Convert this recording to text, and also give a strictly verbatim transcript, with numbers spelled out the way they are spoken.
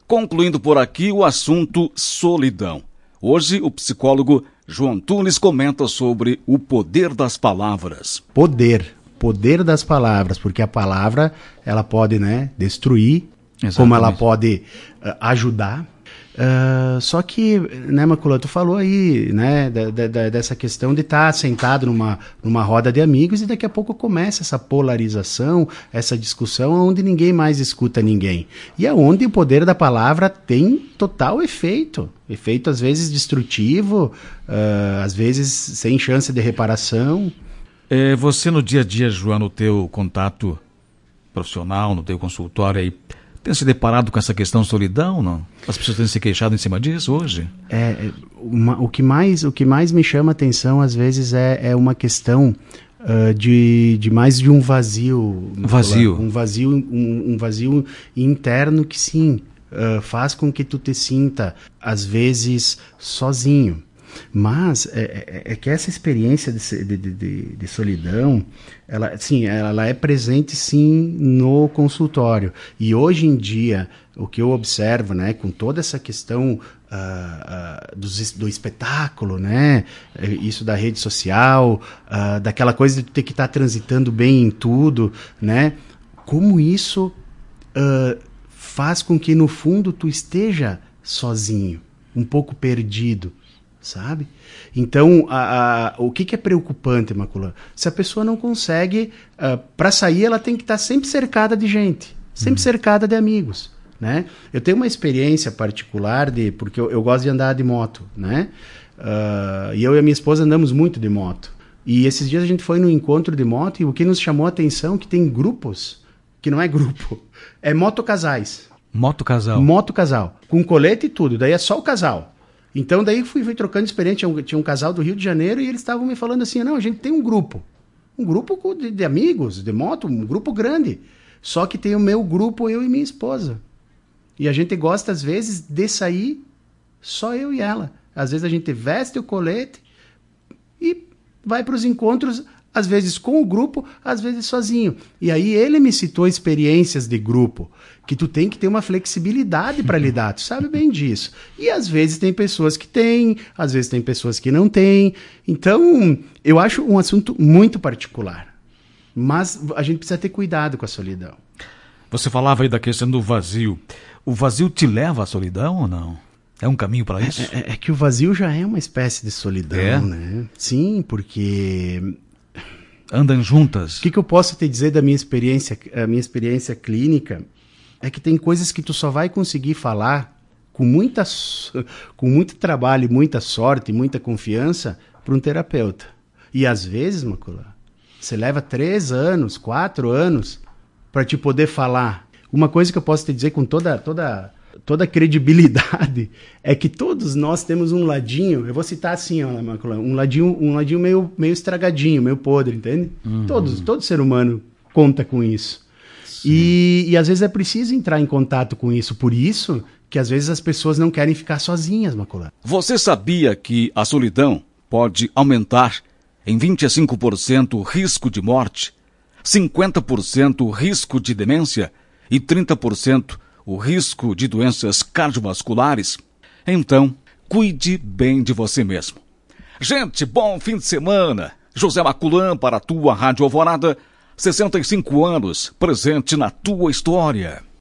Concluindo por aqui o assunto solidão. Hoje o psicólogo João Tunes comenta sobre o poder das palavras. Poder, poder das palavras, porque a palavra ela pode, né, destruir, exatamente, como ela pode uh, ajudar. Uh, só que, né, Macula, tu falou aí, né, da, da, dessa questão de estar sentado numa, numa roda de amigos e daqui a pouco começa essa polarização, essa discussão onde ninguém mais escuta ninguém. E é onde o poder da palavra tem total efeito. Efeito às vezes destrutivo, uh, às vezes sem chance de reparação. É, você no dia a dia, João, no teu contato profissional, no teu consultório aí, tem se deparado com essa questão solidão, não? As pessoas têm se queixado em cima disso hoje? É, uma, o, que mais, o que mais me chama a atenção, às vezes, é, é uma questão uh, de, de mais de um vazio. Vazio. Um vazio, um, um vazio interno que, sim, uh, faz com que tu te sinta, às vezes, sozinho. Mas é, é, é que essa experiência de, de, de, de solidão, ela, sim, ela é presente sim no consultório. E hoje em dia, o que eu observo, né, com toda essa questão uh, uh, do, do espetáculo, né, isso da rede social, uh, daquela coisa de ter que estar transitando bem em tudo, né, como isso uh, faz com que no fundo tu esteja sozinho, um pouco perdido. Sabe? Então, a, a, o que, que é preocupante, Macula? Se a pessoa não consegue, uh, para sair, ela tem que estar sempre cercada de gente, sempre uhum. cercada de amigos, né? Eu tenho uma experiência particular, de, porque eu, eu gosto de andar de moto, né? Uh, e eu e a minha esposa andamos muito de moto. E esses dias a gente foi num encontro de moto e o que nos chamou a atenção é que tem grupos, que não é grupo, é motocasais. Motocasal? Motocasal, com colete e tudo, daí é só o casal. Então daí fui, fui trocando experiência, tinha um, tinha um casal do Rio de Janeiro e eles estavam me falando assim, não, a gente tem um grupo, um grupo de, de amigos, de moto, um grupo grande, só que tem o meu grupo, eu e minha esposa. E a gente gosta às vezes de sair só eu e ela. Às vezes a gente veste o colete e vai para os encontros, às vezes com o grupo, às vezes sozinho. E aí ele me citou experiências de grupo, que tu tem que ter uma flexibilidade para lidar, tu sabe bem disso. E às vezes tem pessoas que têm, às vezes tem pessoas que não têm. Então, eu acho um assunto muito particular. Mas a gente precisa ter cuidado com a solidão. Você falava aí da questão do vazio. O vazio te leva à solidão ou não? É um caminho para isso? É, é, é que o vazio já é uma espécie de solidão, é? né? Sim, porque... Andam juntas. O que, que eu posso te dizer da minha experiência, a minha experiência clínica? É que tem coisas que tu só vai conseguir falar com, muita, com muito trabalho, muita sorte, muita confiança para um terapeuta. E às vezes, Macula, você leva três anos, quatro anos para te poder falar. Uma coisa que eu posso te dizer com toda, toda, toda credibilidade é que todos nós temos um ladinho, eu vou citar assim, ó, Macula, um ladinho, um ladinho meio, meio estragadinho, meio podre, entende? Uhum. Todos, todo ser humano conta com isso. E, e às vezes é preciso entrar em contato com isso. Por isso que às vezes as pessoas não querem ficar sozinhas, Macula. Você sabia que a solidão pode aumentar em vinte e cinco por cento o risco de morte, cinquenta por cento o risco de demência e trinta por cento o risco de doenças cardiovasculares? Então, cuide bem de você mesmo. Gente, bom fim de semana. José Maculan para a tua Rádio Alvorada. sessenta e cinco anos, presente na tua história.